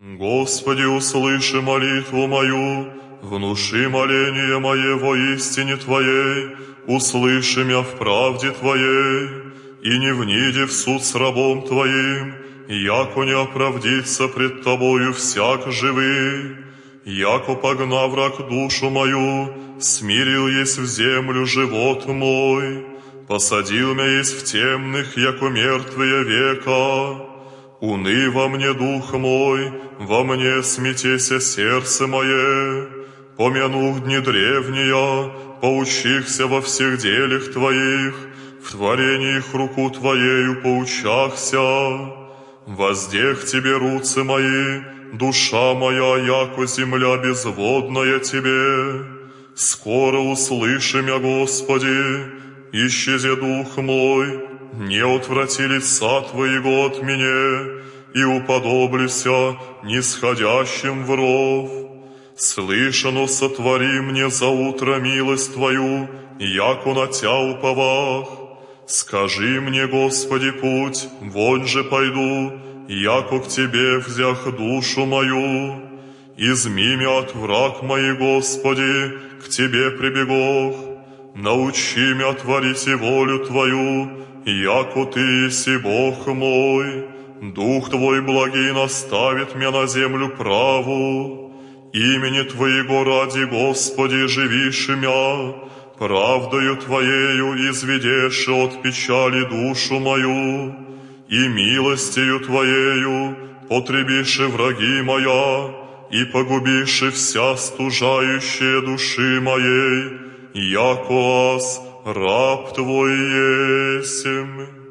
Господи, услыши молитву мою, внуши моление мое во истине Твоей, услыши мя в правде Твоей, и не вниди в суд с рабом Твоим, яко не оправдится пред Тобою всяк живый, яко погна враг душу мою, смирил есть в землю живот мой, посадил мя есть в темных, яко мертвые века. Уны во мне дух мой, во мне смятеся сердце мое, помянух дни древние, поучихся во всех делях Твоих, в творениях руку Твоею поучахся. Воздех Тебе руцы мои, душа моя, яко земля безводная Тебе. Скоро услыши мя, Господи, исчезе дух мой, не отврати лица Твоего от меня, и уподоблюся нисходящим в ров. Слышано сотвори мне за утро милость Твою, яко на Тя уповах. Скажи мне, Господи, путь, вонь же пойду, яко к Тебе взях душу мою. Изми мя от враг мои, Господи, к Тебе прибегох. Научи мя творить волю Твою, яко Ты еси Бог мой. Дух Твой благий наставит мя на землю праву. Имени Твоего ради, Господи, живишь мя, правдою Твоею изведешь от печали душу мою, и милостью Твоею потребишь враги моя, и погубишь вся стужающая души моей, яко аз раб Твой есмь.